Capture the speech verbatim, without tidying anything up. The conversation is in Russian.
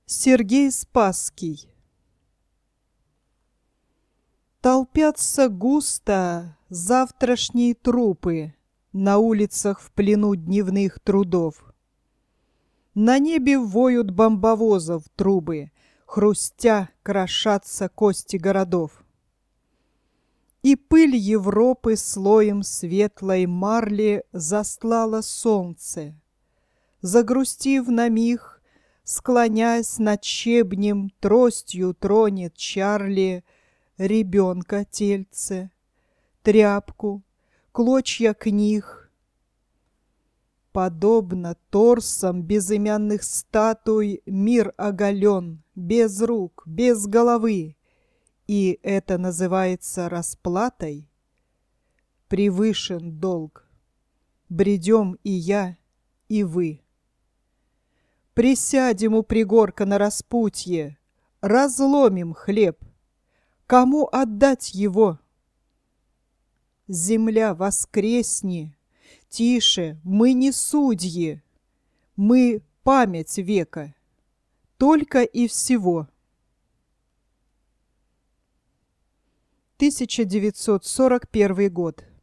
Сергей Спасский. Толпятся густо завтрашние трупы на улицах в плену дневных трудов. На небе воют бомбовозов трубы, хрустя крошатся кости городов. И пыль Европы слоем светлой марли застлала солнце. Загрустив на миг, склонясь над щебнем, тростью тронет Чарли ребенка тельце, тряпку, клочья книг. Подобно торсам безымянных статуй мир оголен, без рук, без головы, и это называется расплатой. Превышен долг. Бредем и я, и вы. Присядем у пригорка на распутье, разломим хлеб. Кому отдать его? Земля, воскресни! Тише, мы не судьи, мы память века, только и всего. тысяча девятьсот сорок первый год.